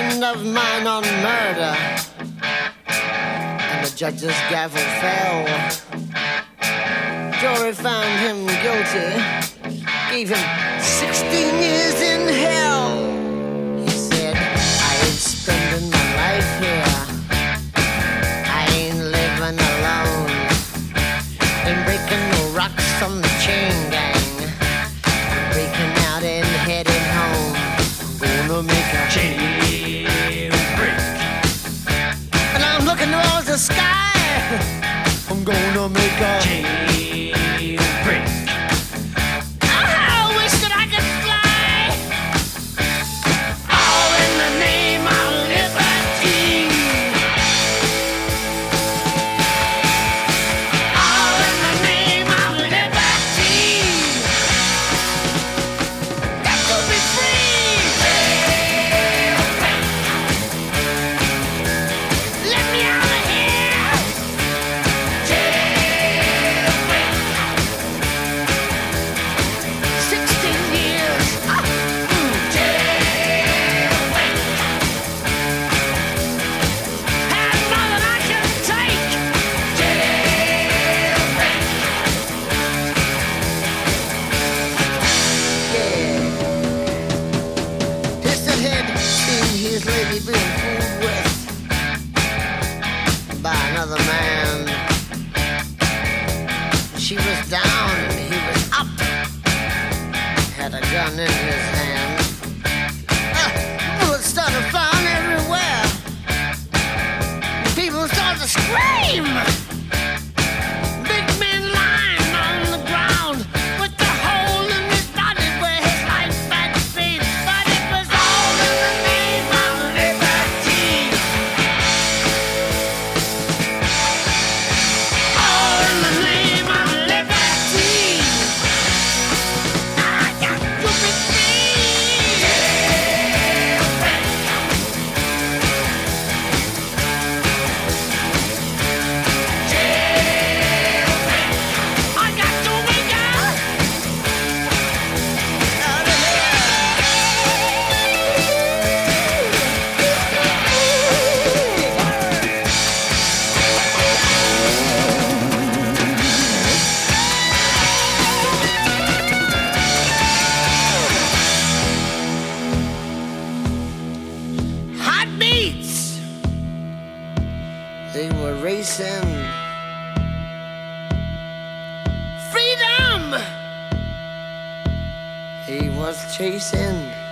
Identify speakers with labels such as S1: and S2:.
S1: friend of mine on murder, and the judge's gavel fell. Jury found him guilty, gave him 16 years in hell. He said, I ain't spending my life here, I ain't living alone, ain't breaking no rocks from the chain gang, I'm breaking out and heading home. I'm gonna make a jailbreak, and I'm looking towards the sky. I'm gonna make a jailbreak. I wish that I could fly, all in the name of liberty, all in the name of liberty. Got to be free. Let me out of here. Jailbreak. 16 years. Jailbreak. Had more than I can take. Jailbreak. Yeah. Distant head seen his lady being fooled with by another man. She was down and he was up, had a gun in his hand. Bullets started flying everywhere. People started to scream. Big man lying on the ground with the hole in his body where his life had been. But it was all in the name of liberty. All in the name of liberty. I got to be free. Jailbreak. Jailbreak. I got to wake up out of hot beats. They were racing. Freedom. He was chasing.